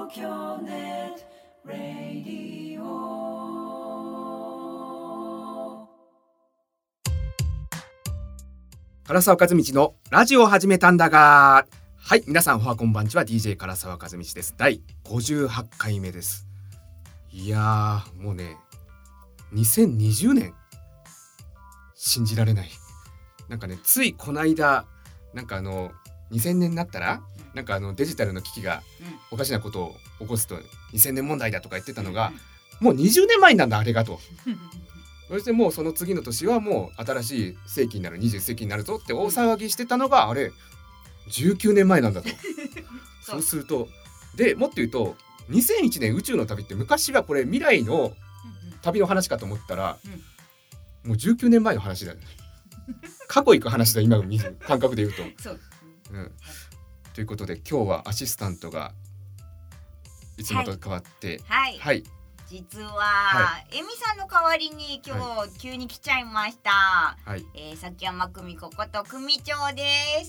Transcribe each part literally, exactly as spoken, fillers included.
京ネットラディオ。唐沢和道のラジオを始めたんだが、はい、皆さんおはこんばんちは。 ディージェー 唐沢和道です。だいごじゅうはちかいめです。いやーもうねにせんにじゅうねん、信じられない。なんかね、ついこの間なんかあのにせんねんになったらなんかあのデジタルの機器がおかしなことを起こすとにせんねん問題だとか言ってたのが、もうにじゅうねんまえになんだあれがと。そしてもうその次の年はもう新しい世紀になる、にじゅっせいきになるぞって大騒ぎしてたのがあれじゅうきゅうねんまえなんだと。そうするとでもっと言うとにせんいちねん宇宙の旅って昔はこれ未来の旅の話かと思ったら、もうじゅうきゅうねんまえの話だよね。過去行く話だ今の感覚で言うと。そう、うん、ということで今日はアシスタントがいつもと変わって、 はい、はい、実は、はい、エミさんの代わりに今日、はい、急に来ちゃいました、はい、えー、崎山久美子こと久美町です。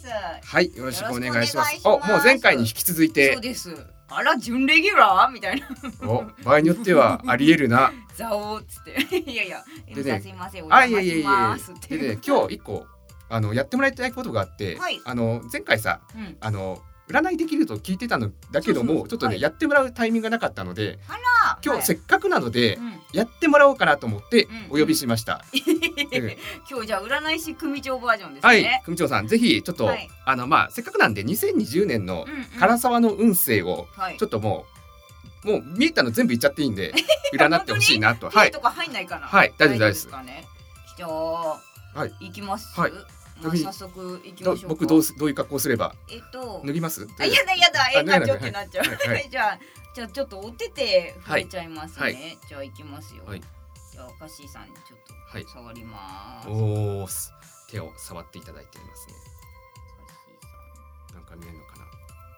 はい、よろしくお願いします。お、もう前回に引き続いて。 そうです。あら準レギュラーみたいな。 お、場合によってはありえるな。 ザオーっつって。いやいや、エミさんすいません、お邪魔しますって。 でね、今日一個あのやってもらいたいことがあって、はい、あの前回さ、うん、あの占いできると聞いてたのだけども、そうそうそう、ちょっとね、はい、やってもらうタイミングがなかったので、あら今日、はい、せっかくなので、うん、やってもらおうかなと思ってお呼びしました、 うんうん、今日じゃあ占い師久美町バージョンですね。 はい、久美町さんぜひちょっと、はい、あのまあせっかくなんでにせんにじゅうねんの唐沢の運勢をちょっともう、もう見えたの全部言っちゃっていいんで占ってほしいなと。 はい、とか入んないかな。 はい、大丈夫ですかね。じゃあ、はい、行きます。 はい、 まあ、早速行きましょうか。 僕どうどういう格好すれば、 えっと脱ぎます？ あ、やだやだ、えなっちゃうってなっちゃう。はい、じゃあじゃあちょっとお手手触れちゃいますね。はい、じゃあ行きますよ。はい、じゃあカッシーさんにちょっと触ります。 はい、おー、手を触っていただいていますね。カッシーさんなんか見えるのかな。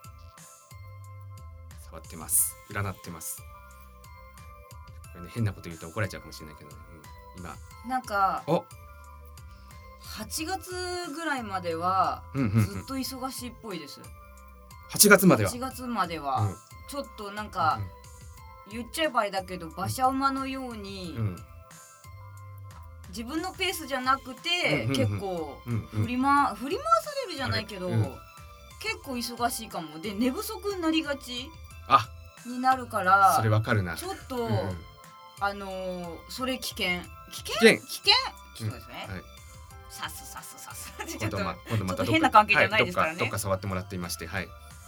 触ってます。占ってます。これね、変なこと言うと怒られちゃうかもしれないけど、ね、うん、今なんかおはちがつぐらいまではずっと忙しいっぽいです。 はちがつまでははちがつまでは、うん、ちょっとなんか、うん、言っちゃえばいいだけど馬車馬のように、うん、自分のペースじゃなくて、うん、結構振りま、振り回されるじゃないけど、うん、結構忙しいかも。で寝不足になりがちになるから、 それわかるな。 ちょっと、うん、あのー、それ危険危険危険、そうですね、はい、さすさすさすちょっと、ま、今度また変な関係じゃないですからね、はい、 どっか、どっか触ってもらっていまして、はい、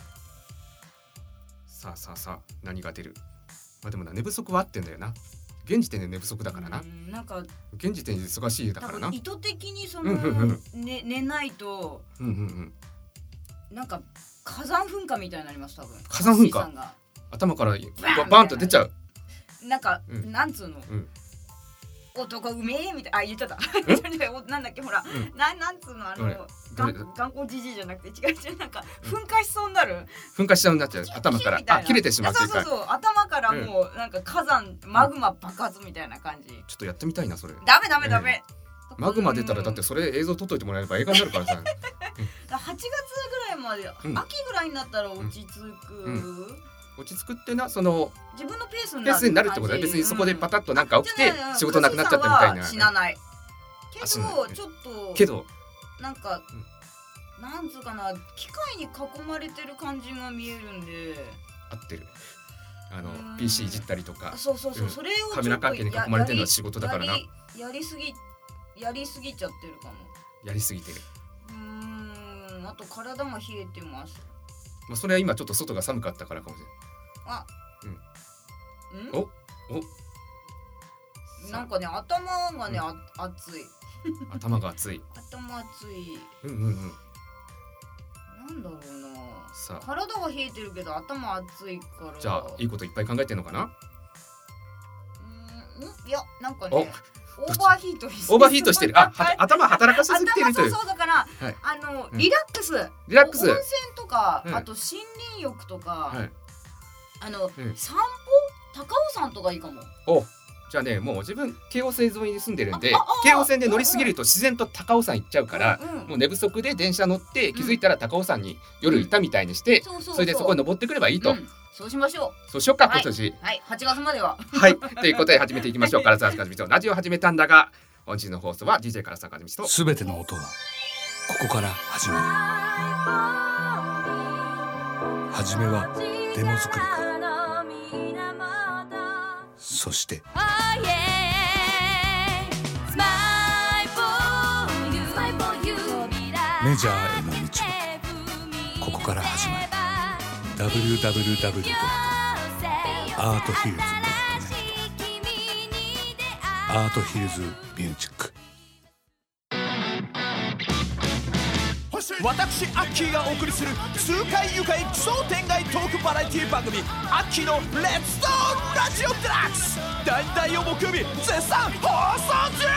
さあさあさあ何が出る。まあでもな、寝不足はあってんだよな。現時点で寝不足だからな。 うん、なんか現時点で忙しいだからな。 意図的にその、うんうんうん、ね、寝ないと、うんうんうん、なんか火山噴火みたいになります。多分火山噴火頭からバーンと出ちゃう。 なんか、うん、なんつうの、うん、男うめえみたいな、あ、言っちゃったなんだっけ、ほら、うん、な, なんつうの、あの頑固じじいじゃなくて違う違う、なんか噴火しそうになる、 噴火しそうになっちゃう、頭からあ切れてしまう。 そうそうそう、頭からもうなんか火山、うん、マグマ爆発みたいな感じ。 ちょっとやってみたいなそれ。 ダメダメダメ、 えー、マグマ出たらだってそれ映像撮っといてもらえれば映画になるからさはちがつぐらいまで、うん、秋ぐらいになったら落ち着く、うんうん、 落ち着くってな、その自分のペースにな, ペースになるってことは別にそこでパタッとなんか起きて仕事なくなっちゃったみたいな。 死なないけど、ちょっとけどなんか、うん、なんつうかな、機械に囲まれてる感じが見えるんで合ってる。あの ピーシー いじったりとか、 そうそうそう、うん、それをカメラ関係に囲まれてるのは仕事だからな。 やりすぎやりすぎちゃってるかも。 やりすぎてる。 うーん、あと体が冷えてます。 まあそれは今ちょっと外が寒かったからかもしれない。あ、うん。ん？お、 お。なんかね、頭がね、うん、あ熱い。 頭が熱い。 頭熱い。 うんうんうん。 なんだろうな。さあ、体は冷えてるけど頭熱いから。 じゃあいいこといっぱい考えてんのかな？うーん、いや、なんかね。オーバーヒートしてる。 オーバーヒートしてる。あ、は頭働かせすぎてるという。 そうそう、だから、はい、あの、うん、リラックス。 リラックス。 温泉とか、はい、あと森林浴とか、はい、あの、うん、散歩、高尾山とかいいかも。 お、じじゃあねもう自分京王線沿いに住んでるんで京王線で乗り過ぎると自然と高尾山行っちゃうから、うんうん、もう寝不足で電車乗って気づいたら高尾山に夜いたみたいにして、うん、それでそこに登ってくればいいと、うん、 そうしましょうそうしようか今年、 はい、はい、はちがつまでははいということで始めていきましょう。唐沢和道ラジオを始めたんだが、本日の放送は ディージェー 唐沢和道とすべての音はここから始まる。初めはデモ作りからそしてメジャーへの道はここから始まる。 ダブリューダブリューダブリュー ドット アートヒルズ ドット ネット アートヒルズミュージック。 私アッキーがお送りする痛快愉快奇想天外トークバラエティ番組アッキーのレッツドーラジオデラックスだいだいを木曜日絶賛放送中。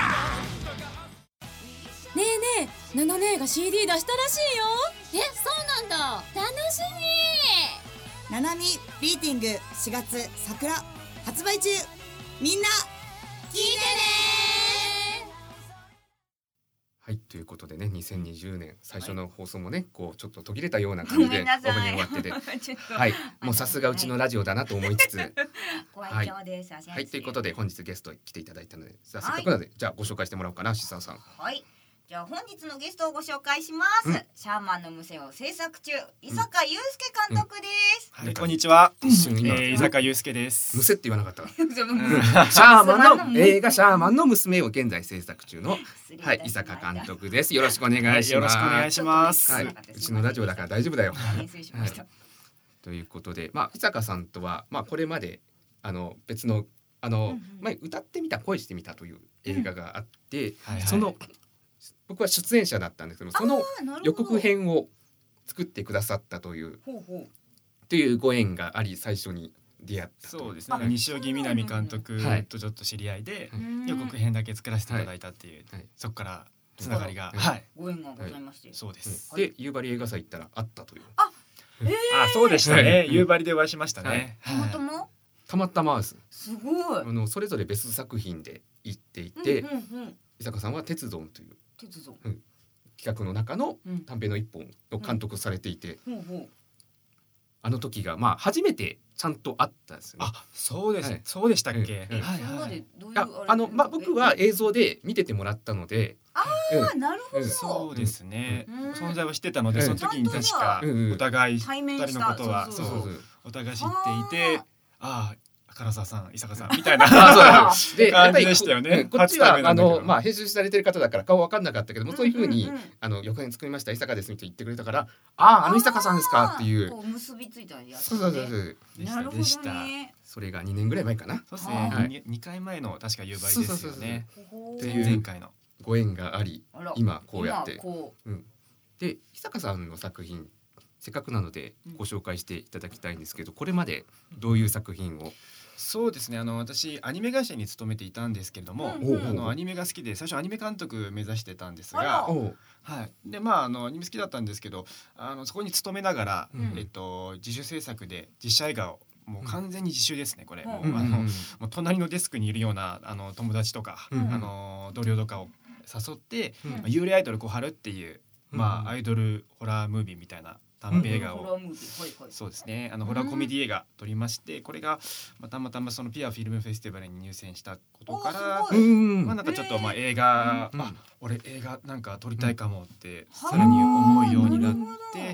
ねえねえナナ姉が シーディー 出したらしいよ。え、そうなんだ。楽しみ。 ナナミビーティングしがつ桜発売中。みんな聞いてね。 はいということでねにせんにじゅうねん最初の放送もね、はい、こうちょっと途切れたような感じでオープニング終わっててはいもうさすがうちのラジオだなと思いつつご愛嬌です、 はい、はいということで本日ゲスト来ていただいたのでじゃあせっかくなので、はい、じゃあご紹介してもらおうかなしさんさん。 はいじゃあ本日のゲストをご紹介します、うん、シャーマンの無線を制作中伊坂祐介監督です、 うんうんはい、こんにちは、えー、伊坂祐介です。 無線って言わなかったシャーマンの映画シャーマンの娘を現在制作中の、はい、伊坂監督です。よろしくお願いします、はい、 よろしくお願いします、 はい、うちのラジオだから大丈夫だよ、はい、ということで、まあ、伊坂さんとは、まあ、これまであの別のあの、うんうんまあ、歌ってみた恋してみたという映画があって、うんはいはい、その僕は出演者だったんですけどその予告編を作ってくださったというほうほうというご縁があり最初に出会ったと。 そうですね、西荻南監督とちょっと知り合いで、はい、予告編だけ作らせていただいたっていう、はい、そこからつながりが、はいはい、 ご縁がございまして、 はい、そうです、 うん、で夕張映画祭行ったらあったというあ、えー、 あそうでしたね、夕張でお会いしましたね、 はいはい、たまたまたまたまです。 すごいあのそれぞれ別作品で行っていて、うんうんうん、伊坂さんは鉄道という鉄道、 うん、企画の中の短編の一本の監督されていて、うんうん、あの時がまあ初めてちゃんとあったんですよね。 あ、そうです、はい、そうでしたっけ。 うんうんはいはい、ああのまあ僕は映像で見ててもらったので、 ああ、うん、なるほど、うん、 そうですね、うん、存在は知ってたので、うん、その時に確かお互いふたりのことはそうそうそうお互い知っていて、ああ唐沢さん、伊坂さんみたいなで感じでしたよね。 こっちはあのまあ編集されてる方だから顔わかんなかったけども、うんうんうん、そういう風にあの予告編作りました伊坂ですって言ってくれたから、あああの伊坂さんですかっていうこう結びついたやつ、 そうそうそうそうでしたでした。 それがにねんぐらい前かな。 そうですね。はい、にかいまえの確か夕張ですよね。っていう前回のご縁があり、今こうやって、うん、で伊坂さんの作品せっかくなのでご紹介していただきたいんですけど、これまでどういう作品を。 そうですね、あの私アニメ会社に勤めていたんですけれども、うんうん、あのアニメが好きで最初アニメ監督目指してたんですが、はい、でまああのアニメ好きだったんですけど、あのそこに勤めながら、うん、えっと、自主制作で実写映画をもう完全に自主ですねこれ、うん、もうあの、うん、もう隣のデスクにいるようなあの友達とか、うん、あの同僚とかを誘って、うんまあ、幽霊アイドル小春っていう、まあ、アイドルホラームービーみたいな短編映画を、うん、そうですね、あのホラーコメディ映画撮りまして、これがまあたまたまそのピアフィルムフェスティバルに入選したことから、まあなんかちょっとまあ映画、あ、俺映画なんか撮りたいかもってさらに思うようになって、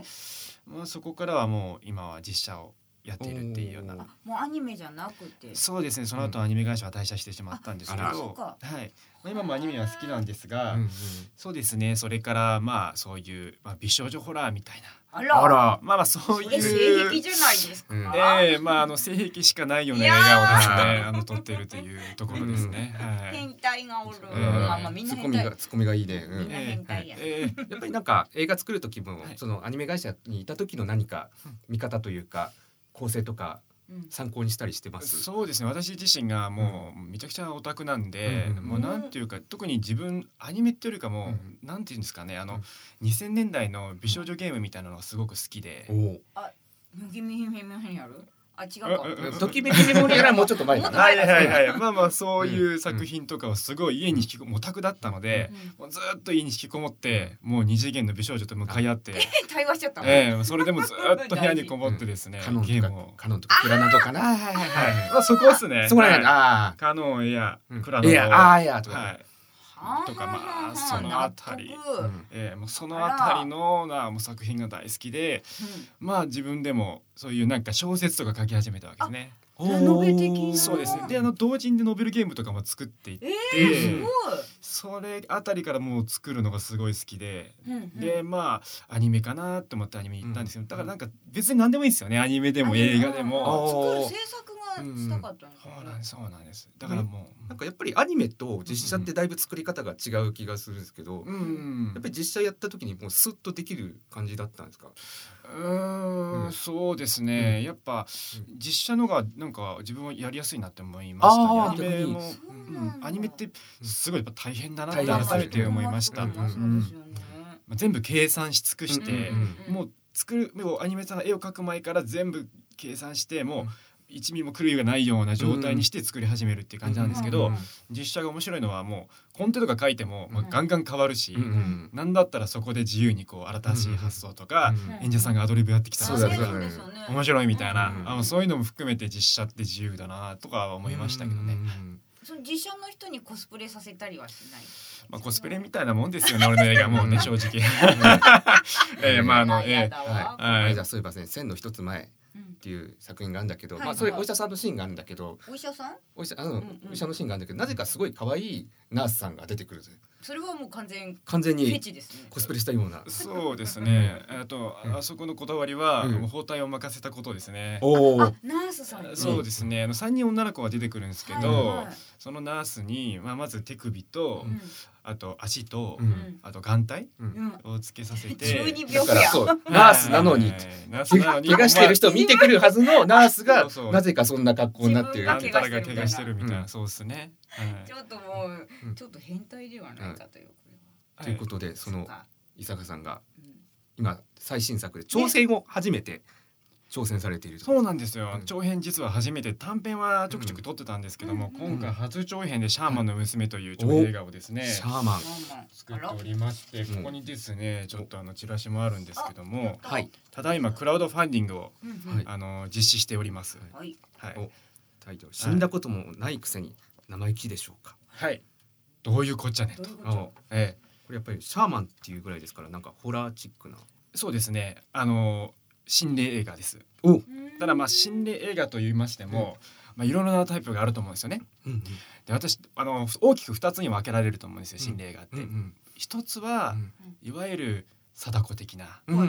まあそこからはもう今は実写をやっているっていうような。 もうアニメじゃなくて。 そうですね、その後アニメ会社は退社してしまったんですけど、はい、まあ、今もアニメは好きなんですが、うんうん、そうですね、それからまあそういう、まあ、美少女ホラーみたいな、 あら、あら、 まあまあそういう、 性癖じゃないですか、うん、 えー、まああの性癖しかないような映画をですねあの撮ってるというところですね、 うん、はい、変態がおる、 えー、まあまあみんな変態、ツッコミがツッコミがいいね、うん、 みんな変態や、 えー、やっぱりなんか映画作る時も、はい、そのアニメ会社にいた時の何か見方というか構成とか参考にしたりしてます。 うん、そうですね、私自身がもうめちゃくちゃオタクなんで、うん、もうなんていうか特に自分アニメっていうよりかも、うん、なんていうんですかね、あの、うん、にせんねんだいの美少女ゲームみたいなのがすごく好きで、 あ、麦みひみみやるあ、違うか。 ときめきメモリアルはもうちょっと前かな。 はいはいはい。まあまあそういう作品とかをすごい家に引きこもオタクだったので、もうずっと家に引きこもってもう二次元の美少女と向かい合って、 対話しちゃった。 ええ、それでもずっと部屋にこもってですね、ゲームをカノンとかクラナとかな。 はいはいはい。まあそこですね。 そこら辺あカノンエアクラナエアあエアとか。 はい。とかまあそのあたり、えー、もうそのあたりのなもう作品が大好きで、うん、まあ自分でもそういうなんか小説とか書き始めたわけですね。 ノベル的な。 そうですね。であの同人でノベルゲームとかも作っていって、 えー、すごい。 それあたりからもう作るのがすごい好きで、うんうん、でまあアニメかなと思ってアニメ行ったんですけど、うん、だからなんか別に何でもいいですよね。アニメでも映画でも。 作る制作したかったんですか、 うん、そうなんです。だからもう、 なんかやっぱりアニメと実写ってだいぶ作り方が違う気がするんですけど、うん、やっぱり実写やった時にもうスッとできる感じだったんですか？ うーん、うん、そうですね、うん、やっぱ実写のがなんか自分はやりやすいなって思いましたね。アニメも、うん、アニメってすごいやっぱ大変だなって改めて思いました。全部計算し尽くして、うんうん、もう作るもうアニメさんが絵を描く前から全部計算してもう、うん一ミリも狂いがないような状態にして作り始めるっていう感じなんですけど、うん、実写が面白いのはもうコンテとか書いても、まあ、ガンガン変わるし、うん、なんだったらそこで自由にこう新しい発想とか、うん、演者さんがアドリブやってきたら、うん、面白いみたいな、うん、あのそういうのも含めて実写って自由だなとか思いましたけどね、うん、 その実写の人にコスプレさせたりはしない？ まあ、コスプレみたいなもんですよね俺の映画もうね正直えー、まああのえー、 はい、はい、じゃあそういえばね線の一つ前っていう作品があるんだけど、うん、まあそれお医者さんのシーンがあるんだけど、 お医者さん？ お医者あの、うんうん、お医者のシーンがあるんだけど、なぜかすごい可愛いナースさんが出てくる。 それはもう完全完全にフェチですね。 コスプレしたような。 そうですね。あと、うん、あそこのこだわりは、うん、もう包帯を任せたことですね。 おお。ナースさん。 そうですね。あの三人女の子が出てくるんですけど、はいはい、そのナースにまあまず手首と、うん、あと足と、うん、あと眼帯、うん、をつけさせて、 中二病や。 そうナースなのに、ナースなのに怪我してる人を見てくるはずのナースがそうそうなぜかそんな格好になってる。 あんたらが怪我してるみたいな、うん、そうですね。 はい、ちょっともう、うん、ちょっと変態ではないかという。 ということでその伊坂さんが今最新作で挑戦を初めて挑戦されている。 そうなんですよ、うん、長編実は初めて短編はちょくちょく撮ってたんですけども、うん、今回初長編でシャーマンの娘という長編映画をですね、 シャーマン作っておりまして、ここにですねちょっとあのチラシもあるんですけども、はい、ただいまクラウドファンディングを、はい、あの実施しております。はい、 はい、タイトル死んだこともないくせに生意気でしょうか。 はい、どういうこっちゃねと。 ええこれやっぱりシャーマンっていうぐらいですからなんかホラーチックな。 そうですね、あの心霊映画です。おただまあ心霊映画と言いましても、うんまあ、いろいろなタイプがあると思うんですよね、うんうん、で私あの大きくふたつに分けられると思うんですよ、心霊映画って、うんうん、一つは、うん、いわゆる貞子的な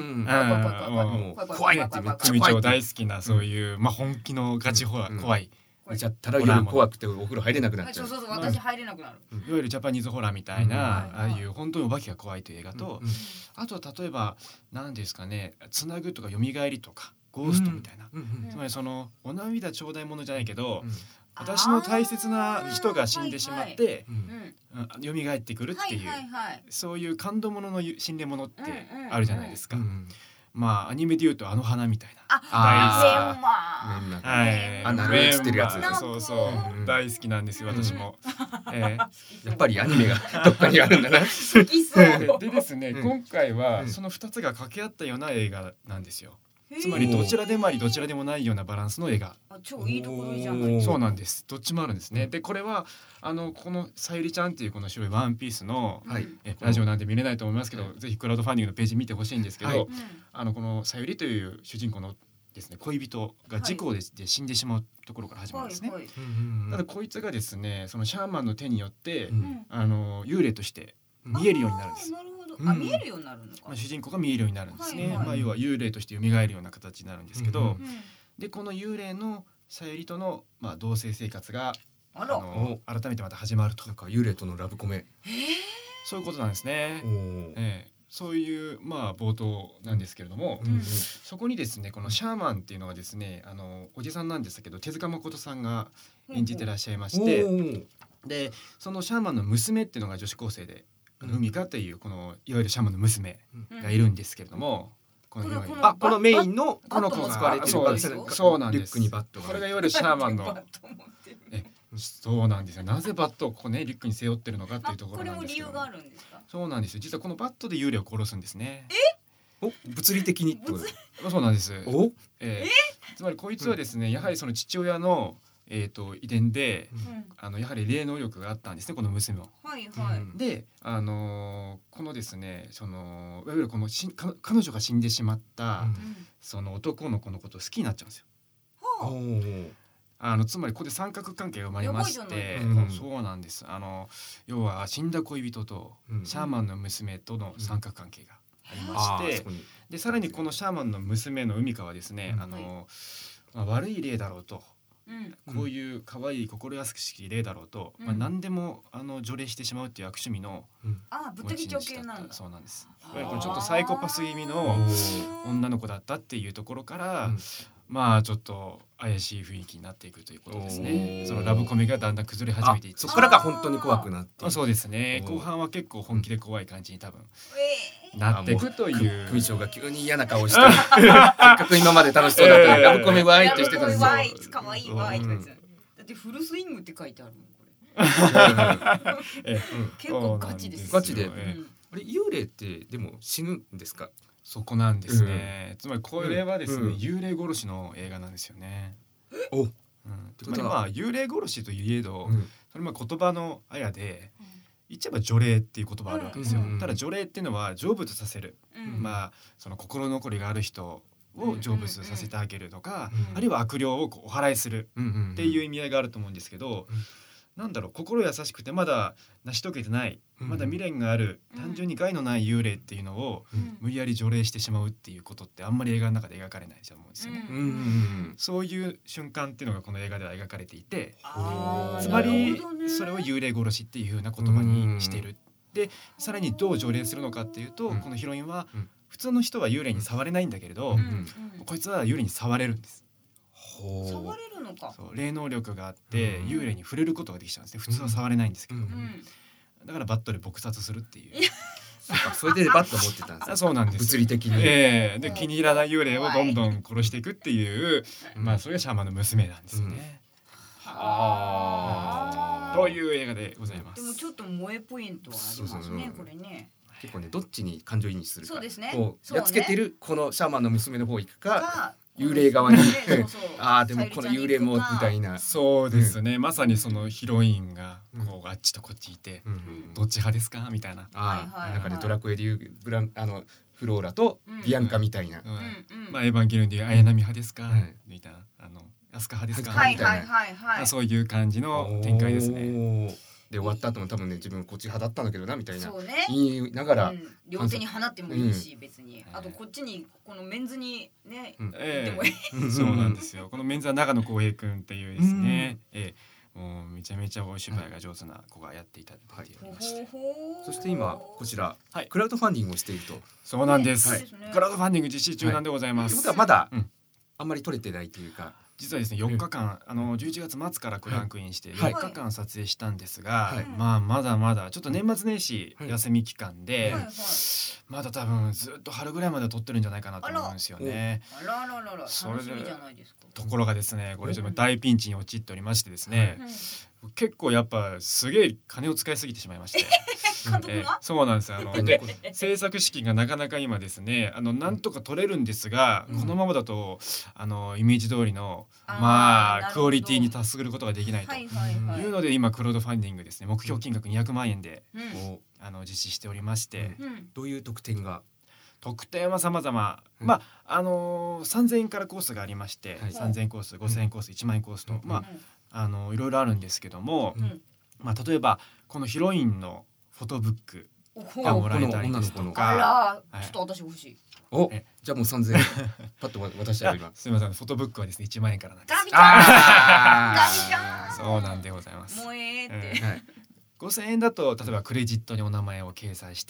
怖いなってめっちゃ組長大好きなそういう、うん、まあ本気のガチホラー、うん、怖い見ちゃったら夜怖くてお風呂入れなくなっちゃう。 そうそうそう私入れなくなる、 うん、いわゆるジャパニーズホラーみたいな、うん、ああいう本当にお化けが怖いという映画と、うんうん、あとは例えば何ですかねつなぐとか蘇りとかゴーストみたいな、うんうんうん、つまりそのお涙頂戴ものじゃないけど、うん、私の大切な人が死んでしまって、蘇ってくるっていう、はいはいはい、そういう感動ものの心霊ものってあるじゃないですか、うんうんうんまあアニメで言うとあの花みたいなあ大好きはいあなる映ってるやつそうそう、うん、大好きなんですよ私も、 うんえー、やっぱりアニメがどっかにあるんだな好きそうでですね、うん、今回はそのふたつが掛け合ったような映画なんですよ。つまりどちらでもありどちらでもないようなバランスの映画。 あ超いいところじゃない。 そうなんです。どっちもあるんですね。でこれはあのこのさゆりちゃんっていうこの白いワンピースの、はい、えラジオなんて見れないと思いますけど、はい、ぜひクラウドファンディングのページ見てほしいんですけど、はい、あのこのさゆりという主人公のですね恋人が事故で、はい、で死んでしまうところから始まるんですね。はいはい、ただこいつがですねそのシャーマンの手によって、うん、あの幽霊として見えるようになるんです。 あ見えるようになるのか、 まあ、主人公が見えるようになるんですね、はいはいまあ、要は幽霊として蘇るような形になるんですけど、うんうん、でこの幽霊のさゆりとの、まあ、同棲生活があの改めてまた始まると。 なんか幽霊とのラブコメ、 そういうことなんですね、えー、そういう、まあ、冒頭なんですけれども、うんうん、そこにですねこのシャーマンっていうのはですねあのおじさんなんですけど手塚誠さんが演じてらっしゃいまして、うんうん、でそのシャーマンの娘っていうのが女子高生で海香っていうこのいわゆるシャーマンの娘がいるんですけれども、 このヒロイン。 あ、このメインのこの子が使われてるそうですそうなんです。 リュックにバットが。 これがいわゆるシャーマンの。え、そうなんですよ。なぜバットをこうねリュックに背負ってるのかっていうところなんですけど。 これも理由があるんですか？ そうなんですよ。実はこのバットで幽霊を殺すんですね。 え？ お、物理的にってこと？ そうなんです。 お、 えー、つまりこいつはですね、やはりその父親のえー、と遺伝で、うん、あのやはり霊能力があったんですね、この娘も。 はいはい、 で、あのー、このですねそのいわゆるこのしか彼女が死んでしまった、うん、その男の子のことを好きになっちゃうんですよ。はあ、あのつまりここで三角関係が生まれまして、うん、そうなんです。あの要は死んだ恋人とシャーマンの娘との三角関係がありまして、うん、でさらにこのシャーマンの娘の海香はですね、うん、あのまあ、悪い霊だろうと。うん、こういう可愛い心優しき霊だろうと、うん、まあ、何でもあの除霊してしまうっていう悪趣味の持ち主だった。 そうなんです。これちょっとサイコパス気味の女の子だったっていうところから、うん、まあちょっと怪しい雰囲気になっていくということですね。そのラブコメがだんだん崩れ始めていって、 そこからが本当に怖くなって、 そうですね。後半は結構本気で怖い感じに多分なっていくという。 組長が急に嫌な顔して、せっかく今まで楽しそうだったラブコメワイってしてたんですよ。 ワイ可愛いワイって。だってフルスイングって書いてあるもんこれ。結構ガチです。 ガチで。あれ幽霊ってでも死ぬんですか？ そこなんですね、うん、つまりこれはですね、うん、幽霊殺しの映画なんですよね。 お、うん、 つまりまあ幽霊殺しといえど、うん、それまあ言葉のあやで、うん、言っちゃえば除霊っていう言葉あるわけですよ、うん、ただ除霊っていうのは成仏させる、うん、まあその心残りがある人を成仏させてあげるとか、うん、あるいは悪霊をこうお祓いするっていう意味合いがあると思うんですけど、うん、なんだろう、心優しくてまだ成し遂げてない、うん、まだ未練がある、うん、単純に害のない幽霊っていうのを、うん、無理やり除霊してしまうっていうことってあんまり映画の中で描かれないと思うんですよね、うん、そういう瞬間っていうのがこの映画では描かれていて、つまりそれを幽霊殺しっていう風な言葉にしている。でさらにどう除霊するのかっていうと、うん、このヒロインは、うん、普通の人は幽霊に触れないんだけれど、うん、こいつは幽霊に触れるんです。 触れるのか。 そう、霊能力があって、うん、幽霊に触れることができちゃうんですね。普通は触れないんですけど、うん、だからバットで撲殺するっていう。 それでバット持ってたんですか？ そうなんです。 物理的に、 えー、で気に入らない幽霊をどんどん殺していくっていう、うん、まあそれがシャーマンの娘なんですよね、うん、あという映画でございます。 でもちょっと萌えポイントはありますね。そうそうそう、これね結構ね、どっちに感情移入するか、 そうですね、 こうやっつけてるこのシャーマンの娘の方行くか、幽霊側にああでもこの幽霊もみたいな。 そうですね、うん、まさにそのヒロインがこうあっちとこっちいて、うんうん、どっち派ですかみたいな、 ああなんかね、ドラクエでいうブランあのフローラとビアンカみたいな、うんうんうん、まあエヴァンゲリオンでいう綾波派ですか、うん、みたいな、あのアスカ派ですか、 はいみたいな、はいはいはい、そういう感じの展開ですね。 で終わった後も多分ね、自分こっち派だったんだけどなみたいな言いながら、うん、 両手に放ってもいいし、うん、別にあとこっちにこのメンズにね、うん、えー、でもいいそうなんですよ。このメンズは長野浩平くんっていうですね、うん、えー、もうめちゃめちゃお芝居が上手な子がやっていただいておりまして、はい、 そして今こちら、はい、クラウドファンディングをしていると。 そうなんです、はい、クラウドファンディング実施中なんでございます、 はい、ということはまだ、うん、あんまり取れてないというか、 実はですねよっかかん、うん、あのじゅういちがつ末からクランクインしてよっかかん撮影したんですが、はい、まあまだまだちょっと年末年始休み期間で、はいはい、まだ多分ずっと春ぐらいまで撮ってるんじゃないかなと思うんですよね。 あらあらあら、楽しみじゃないですか。 ところがですね、これちょっと大ピンチに陥っておりましてですね、うん、結構やっぱすげえ金を使いすぎてしまいましてえそうなんですよ。あので制作資金がなかなか今ですね、あのなんとか取れるんですが、うん、このままだとあのイメージ通りのまあクオリティに達することができないというので、今クラウドファンディングですね、目標金額にひゃくまんえんで、うん、あの実施しておりまして、 うん、どういう特典が？ 特典は様々、うん、まああのー、さんぜんえんからコースがありまして、はい、さんぜんえんコース、ごせんえんコース、いちまんえんコースと、うん、まああのいろいろあるんですけども、うん、まあ例えばこのヒロインのフォトブックがもらえたりですとか、 あら、はい、ちょっと私欲しい。 お、じゃあもうさんぜんえんパッと渡したら今。 すみません、フォトブックはですねいちまんえんからなんです。 ガビちゃん、ガビちゃん、 そうなんでございます。 もうええって、 えーはい、ごせんえんだと例えばクレジットにお名前を掲載して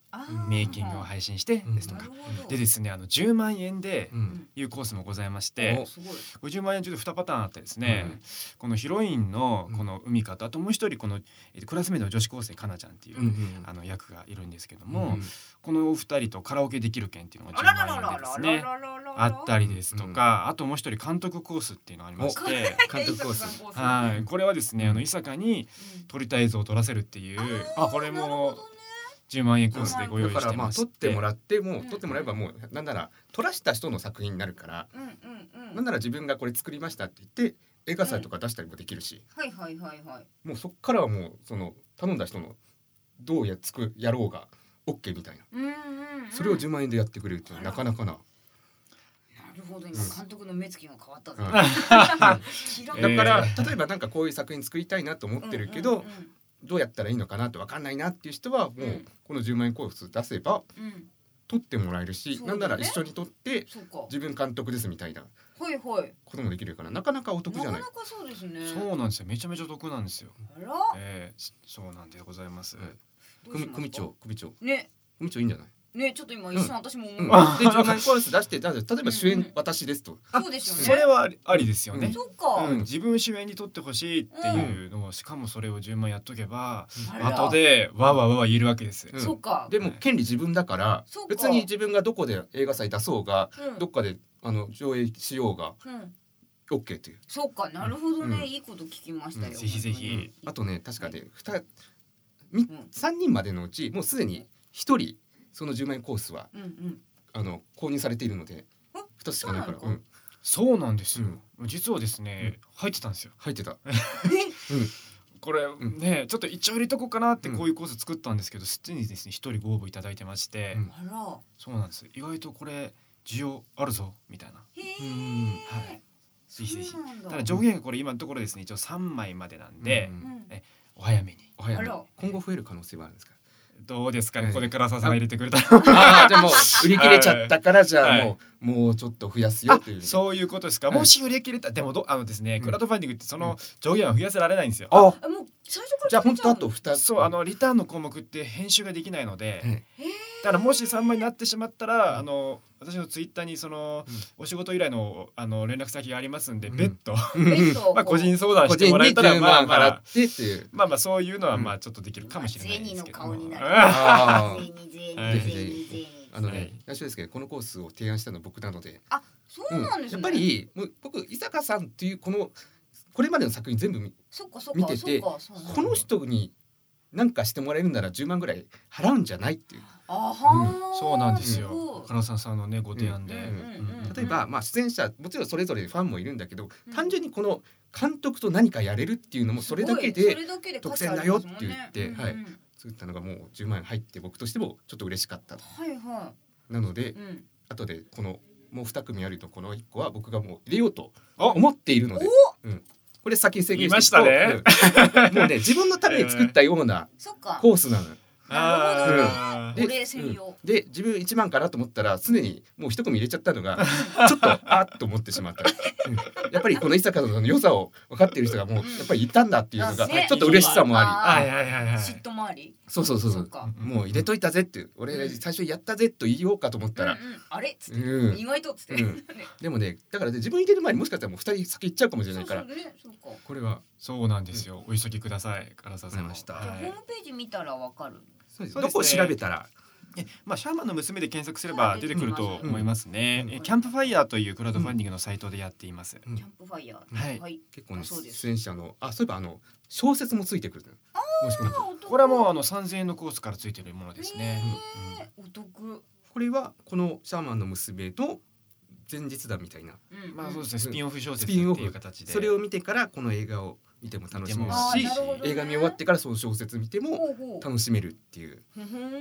メイキングを配信してですとか、でですねあのじゅうまんえんでいうコースもございまして、ごじゅうまんえん中でにパターンあってですね、このヒロインのこの海方、あともう一人このクラスメイトの女子高生かなちゃんっていうあの役がいるんですけども、このお二人とカラオケできる券っていうのがじゅうまんえんでですねあったりですとか、あともう一人監督コースっていうのがありまして、 監督コース、 はい、これはですねあの伊坂に撮りたい映像を撮らせるっていう、これもじゅうまんえんコースでご用意してまして、 撮ってもらってもう撮ってもらえばもうなんなら撮らした人の作品になるから、なんなら自分がこれ作りましたって言って映画祭とか出したりもできるし、 はいはいはいはい、 もうそっからはもうその頼んだ人のどうやつくやろうが OK みたいな、それをじゅうまんえんでやってくれるってなかなかな。 なるほど、今監督の目つきが変わったぞ。 だから例えばなんかこういう作品作りたいなと思ってるけど、どうやったらいいのかなって分かんないなっていう人はもうこのじゅうまんえんコース出せば撮ってもらえるし、なんなら一緒に撮って自分監督ですみたいなこともできるから、なかなかお得じゃない。 なかなかそうですね。 そうなんですよ、めちゃめちゃ得なんですよ。 あら、 えー、そうなんでございます。 組長組長ね、 組長いいんじゃないね、ちょっと今一瞬私も思う、 うんうん、でじゅうまんえんコース出して、例えば主演私ですと、 そうですよね、 それはありですよね、 うん、そっか、 うん、自分主演に撮ってほしいっていうのを、しかもそれをじゅうまんやっとけば、うん、後でわわわわ言えるわけです、 うん、 そっか。 でも権利自分だから、別に自分がどこで映画祭出そうが、うん、どっかであの上映しようが、うん、OK っていう。 そっか、なるほどね、うん、いいこと聞きましたよ、 うん、ぜひぜひ。 あとね、確かね、にさんにんまでのうちもうすでにひとりそのじゅうまんえんコースは、うんうん、あの購入されているのでふたつしかないから。うん、 そうなんですよ、うん、実はですね、うん、入ってたんですよ。 入ってた、うん、 これね、ちょっと一応入れとこうかなってこういうコース作ったんですけど、すでにですねひとりご応募いただいてまして、うん、そうなんです。意外とこれ需要あるぞみたいな。 へー、 はい、ぜひぜひ。ただ上限がこれ今のところですね一応さんまいまでなんで、うんうん、えお早めに。 お早めに。今後増える可能性はあるんですか。 どうですかね、はい、これからささんが入れてくれたらああ、じゃあもう売り切れちゃったから、じゃあもう、はい、もうちょっと増やすよっていう。 そういうことですか、はい、もし売り切れた、でもどあのですね、うん、クラウドファンディングってその上限は増やせられないんですよ。 あ、もう最初からじゃあ本当あとふたつ。 そう、あのリターンの項目って編集ができないので、はい、だからもしさんまいになってしまったら、あの私のツイッターにその、うん、お仕事依頼のあの連絡先がありますんで、うん、別途まあ個人相談してもらえたら、まあまあまあまあそういうのはまあちょっとできるかもしれないですけど、 うん、 ああのね、内緒ですけど、このコースを提案したのは僕なので。 あ、そうなんですね。 やっぱりもう僕伊坂さんっていうこのこれまでの作品全部見てて、この人に何かしてもらえるならじゅうまんぐらい払うんじゃないっていう。 あは、 うん、そうなんですよ。金沢さんのねご提案で、 例えばまあ出演者もちろんそれぞれファンもいるんだけど、うん、単純にこの監督と何かやれるっていうのもそれだけで特典だよって言って、はい、作ったのがもうじゅうまんえん入って、僕としてもちょっと嬉しかった。 はいはい。 なので、うん、後でこのもうに組あるとこのいっこは僕がもう入れようと思っているので、うん、これ先に宣言しておくと、 言いましたね、 もうね自分のために作ったようなコースなの。 なるほどね。これ専用。 で自分いちまんかなと思ったらすでにもう一組入れちゃったのがちょっとあっと思ってしまった。うん、やっぱりこの伊坂さんの良さを分かっている人がもうやっぱりいたんだっていうのがちょっと嬉しさもあり、嫉妬もあり、 そうそうそうそう、もう入れといたぜって、俺最初やったぜと言おうかと思ったら、 あれっつって意外とっつって。 でもね、だからね自分入れる前にもしかしたらもうふたり先行っちゃうかもしれないから、これはそうなんですよ。お急ぎください。唐沢さん。 ホームページ見たらわかる。 どこを調べたら、 えまあ、シャーマンの娘で検索すれば出てくると思いますね。うん、キャンプファイヤーというクラウドファンディングのサイトでやっています。 うん、キャンプファイヤー、 はい、 結構ね出演者のあそういえばあの小説もついてくる。 もしくはこれはもうあのさんぜんえんのコースからついてるものですね。 うん、お得。 これはこのシャーマンの娘と前日談みたいな、 うん、まあそうですね、スピンオフ小説っていう形で、 それを見てからこの映画を見ても楽しめるし、ね、映画見終わってからその小説見ても楽しめるっていう。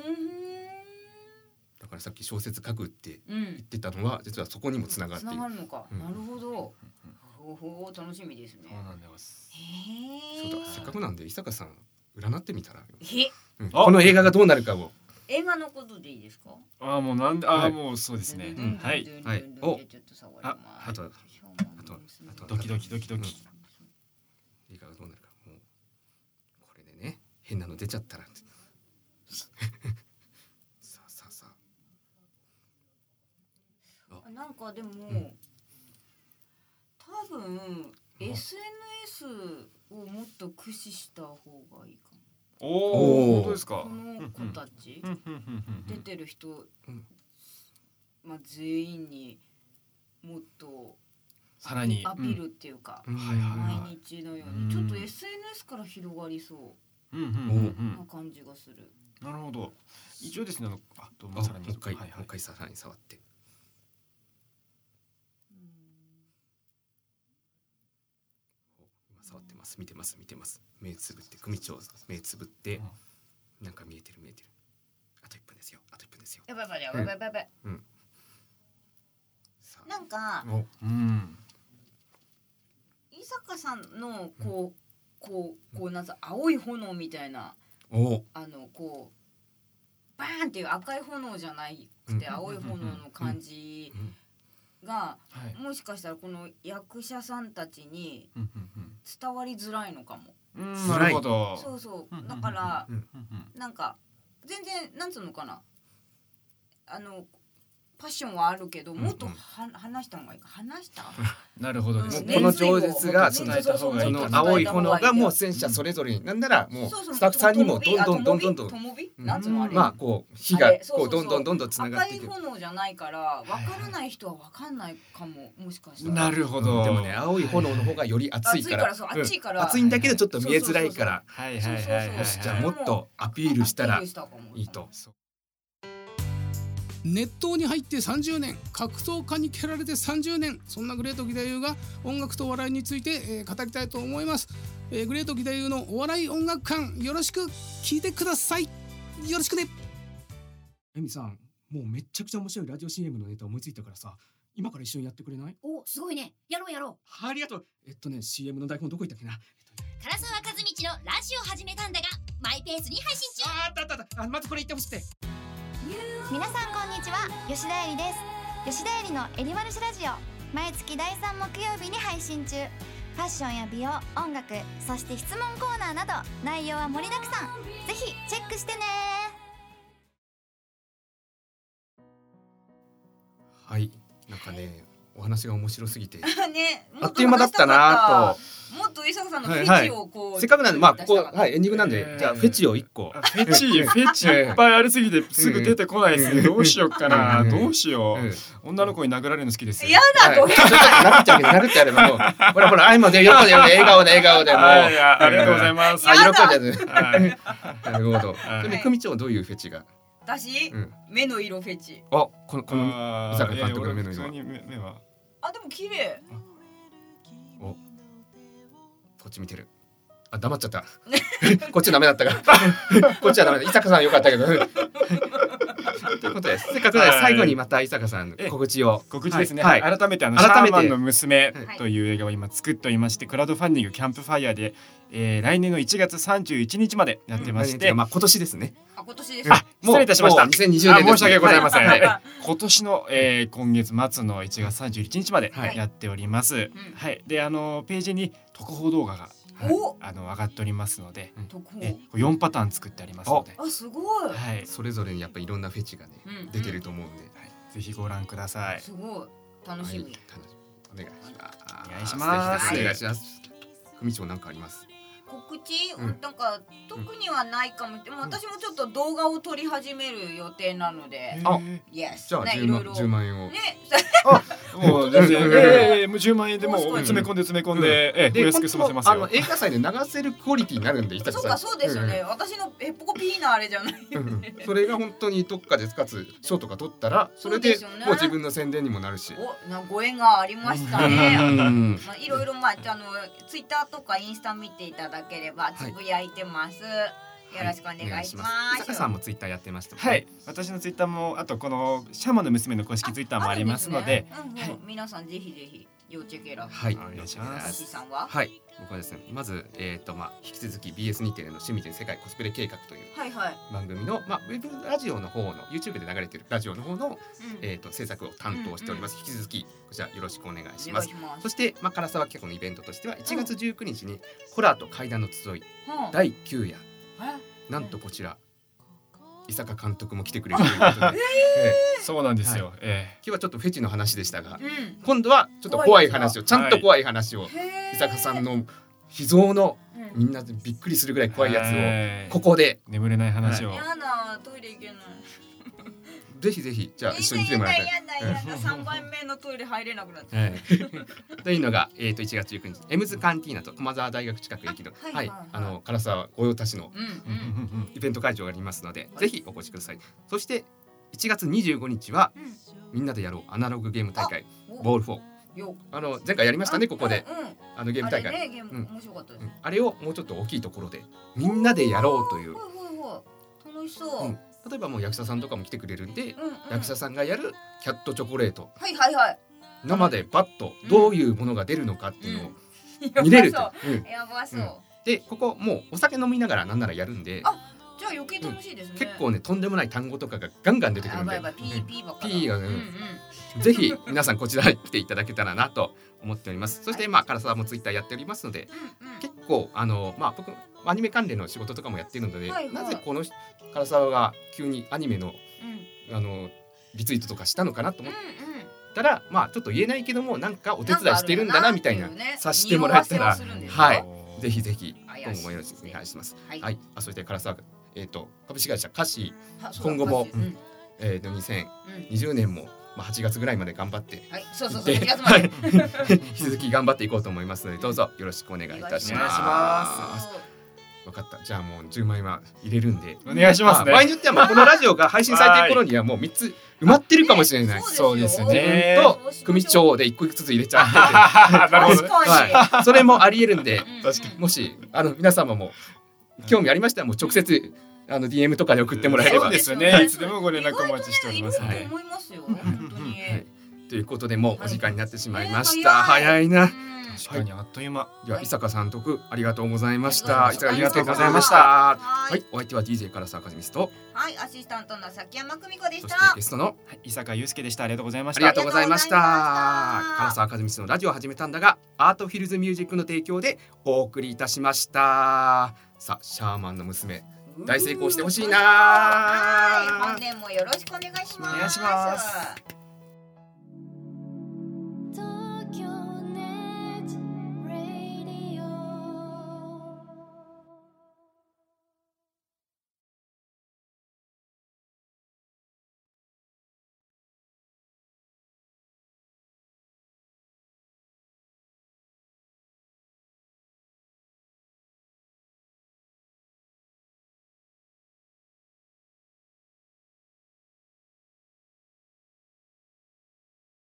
だからさっき小説書くって言ってたのは、うん、実はそこにもつながっている。 つながるのか、うん、なるほど。ほほ楽しみですね。 そうなんです。 へそうだ、せっかくなんで伊坂さん占ってみたら、 うん、 この映画がどうなるかを。 映画のことでいいですか？ ああもうなんで、ああもうそうですね。はいはい。お、 ああとあとあとドキドキドキドキ。 映画がどうなるか、もうこれでね変なの出ちゃったらはでも、 うん、 多分 エスエヌエス をもっと駆使した方がいいかも。 おお、本当ですか。 この子たち出てる人、まあ全員にもっとさらにアピールっていうか、 うん、 毎日のようにちょっと エスエヌエス から広がりそうな感じがする。 なるほど。一応ですね、あ、どうもさらにもう一回、もう一回さらに触って。今触ってます。見てます。見てます。目つぶって、組長目つぶって、うん、なんか見えてる見えてる。あといっぷんですよ。あといっぷんですよ。 やばいやばいやばいやばいやばい。うん。なんか、うん。伊坂さんのこう、こうこうなんか青い炎みたいな、あのこうバーンっていう赤い炎じゃなくて青い炎の感じが、もしかしたらこの役者さんたちに伝わりづらいのかも。 なるほど。 そうそう。だからなんか全然なんつうのかな、あのパッションはあるけど、もっとは、うんうん、話した方がいいか。話したなるほどですね。 この饒舌が伝えた方がいい。その青い炎がもう戦車それぞれに、なんならもうスタッフさんにもどんどんどんどんどん、 なんつうのあれ、 まあこう火がこうどんどんどんどんつながっていく。 赤い炎じゃないから分からない人は分かんないかも、もしかしたら。 なるほど。 でもね、青い炎の方がより熱いから、 熱いから熱いんだけどちょっと見えづらいから、 はいはいはいはい。 じゃあもっとアピールしたらいいと。 熱湯に入ってさんじゅうねん、格闘家に蹴られてさんじゅうねん、そんなグレート義太夫が音楽と笑いについて、えー、語りたいと思います、えー、グレート義太夫のお笑い音楽館、よろしく聞いてください。よろしくね。 エミさん、もうめっちゃくちゃ面白いラジオ シーエム のネタ思いついたからさ、今から一緒にやってくれない？ お、すごいね、やろうやろう。 ありがとう。えっとね シーエム の台本どこ行ったっけな。 唐沢和道のラジオ始めたんだがマイペースに配信中。 あったあったあった。あ、まずこれ言ってほしくて。 皆さんこんにちは、吉田絵里です。吉田絵里のエリマルシラジオ、毎月だいさん木曜日に配信中。ファッションや美容、音楽、そして質問コーナーなど内容は盛りだくさん。ぜひチェックしてね。 はい、なんかね、お話が面白すぎて、 ね、 あっという間だったなと。 もっと伊坂さんのフェチをこう、はいはい、 せっかくなんで、まあここはいエンディングなんで、えー、じゃあフェチを一個。 フェチフェチいっぱいありすぎてすぐ出てこないですね。どうしようかな。どうしよう。女の子に殴られるの好きです。 やだと。 殴っちゃうけど殴ってやればもう。ほらほら、あいもで喜んで笑顔で笑顔でもう。 ありがとうございます。 あ、喜んでる。なるほど。でも組長どういうフェチが？ 私目の色フェチ。 あ、このこの伊坂監督の目の色。 目は。 あ、でも綺麗。 お。こっち見てる。あ、黙っちゃった。こっちダメだったから。こっちはダメだ。伊坂さん良かったけど。ということです。せっかくで最後にまた伊坂さん告知を。 告知ですね。はい。改めてあのシャーマンの娘という映画を今作っておりまして、クラウドファンディングキャンプファイヤーで、えー、来年のいちがつさんじゅういちにちまでやってまして、 まあ今年ですね。 あ、今年です。 あ、失礼いたしました。 にせんにじゅうねんです。 申し訳ございません。今年の、えー、今月末のいちがつさんじゅういちにちまでやっております。はい。で、あのページに特報動画がはい、あの上がっておりますので、えよんパターン作ってありますので、 あ、すごい、 はい、それぞれにやっぱいろんなフェチがね、うん、出てると思うんで、はい、 ぜひご覧ください。 すごい楽しみ、はい、 お願いします。 お願いします。 お願いします。組長なんかあります？ 告知、うん、なんか特にはないかも。でも私もちょっと動画を撮り始める予定なので、 あ、 Yes、 じゃあじゅうまん、じゅうまんえんを。 ね、 あ、もう全然、ええ、もうじゅうまんえんでもう詰め込んで詰め込んで、ええ、お安く済ませますよ。 あの映画祭で流せるクオリティになるんで、 そうか、そうですよね。私のえっぽこピーなあれじゃない。 それが本当にどっかでかつ賞とか取ったら、それでもう自分の宣伝にもなるし。 お、なご縁がありましたね。まあいろいろまああのツイッターとかインスタ見ていただければつぶやいてます。よろしくお願いします。 伊坂さんもツイッターやってましたもんね。 はい、私のツイッターも、あとこのシャマの娘の公式ツイッターもありますので、 皆さんぜひぜひ要チェケラ。 はい、 お願いします。 さんは？ はい、僕はですね、まずえっとまあ引き続き ビーエス 日テレの趣味で世界コスプレ計画という番組のまあウェブラジオの方の YouTube で流れているラジオの方のえっと制作を担当しております。引き続きこちらよろしくお願いします。そしてまあ唐沢脚のイベントとしてはいちがつじゅうくにちにホラーと怪談の集いだいきゅうや。なんとこちら伊坂監督も来てくれるということで、えーえー、そうなんですよ、はいえー、今日はちょっとフェチの話でしたが、 うん、 今度はちょっと怖い話をちゃんと怖い話を、はい、伊坂さんの秘蔵のみんなでびっくりするぐらい怖いやつをここで眠れない話を、 やだトイレ行けないぜひぜひじゃあ一緒に来てもらいたい。 やだやだやださんばんめのトイレ入れなくなっちゃう、 はい、というのが、えー、といちがつじゅうくにちエムズカンティーナと駒澤大学近く駅の、はいはいはい、あの唐沢御用達の、うんうん、イベント会場がありますので、はい、ぜひお越しください。そしていちがつにじゅうごにちは、うん、みんなでやろうアナログゲーム大会ボールフォー、あの前回やりましたねここで、うん、あのゲーム大会、あれね、ゲーム面白かったです、うん、あれをもうちょっと大きいところでみんなでやろうという、 楽しそう、うん、 例えばもう役者さんとかも来てくれるんで、うんうん、役者さんがやるキャットチョコレート、 はいはいはい、 生でバッとどういうものが出るのかっていうのを見れると、 うんうん、やばそう、うん、 でここもうお酒飲みながらなんならやるんで、 あ、じゃあ余計楽しいですね、 うん、結構ねとんでもない単語とかがガンガン出てくるんで、 やばいやばい、ピーピーばっかり、 ピーがね、うんうん、ぜひ皆さんこちらに来ていただけたらなと思っております。そしてまあ唐沢もツイッターやっておりますので、うんうん、結構あのまあ僕アニメ関連の仕事とかもやっているので、はいはい、なぜこの唐沢が急にアニメの、うん、あのリツイートとかしたのかなと思ったら、うんうん、まあちょっと言えないけどもなんかお手伝いしてるんだなみたいな、ね、さしてもらえたら、はい、ぜひぜひ今後もよろしくお願いします。はい、はい、あそして唐沢、えーと、株式会社カシー今後も、うん、えーとにせんにじゅうねんも、まあ、はちがつぐらいまで頑張って、 はい、そうそうそうはちがつまで引き続き頑張っていこうと思いますのでどうぞよろしくお願いいたします。分かった。じゃあもうじゅうまいは入れるんでお願いしますね。 場合によってはもうこのラジオが配信されている頃にはもうみっつ埋まってるかもしれない。 そうですね。 と組長で一個ずつ入れちゃってなるほど、 はい、それもありえるんで、 確かにもしあの皆様も興味ありましたらもう直接あの ディーエム とかで送ってもらえれば、 そうですよね。いつでもご連絡お待ちしております。 はい、思いますよ。本当に。はい、 ということでもうお時間になってしまいました。はい、早いな。 確かにあっという間。 では伊坂さん督ありがとうございました。伊坂ありがとうございました。はい、お相手は ディージェー 唐沢和美と、 はい、アシスタントの崎山久美子でした。 そしてゲストの、 はい、伊坂祐介でした。ありがとうございました。 ありがとうございました。唐沢和美のラジオを始めたんだが、アートフィルズミュージックの提供でお送りいたしました。さあ、シャーマンの娘大成功してほしいな。 はい、本年もよろしくお願いします。 お願いします。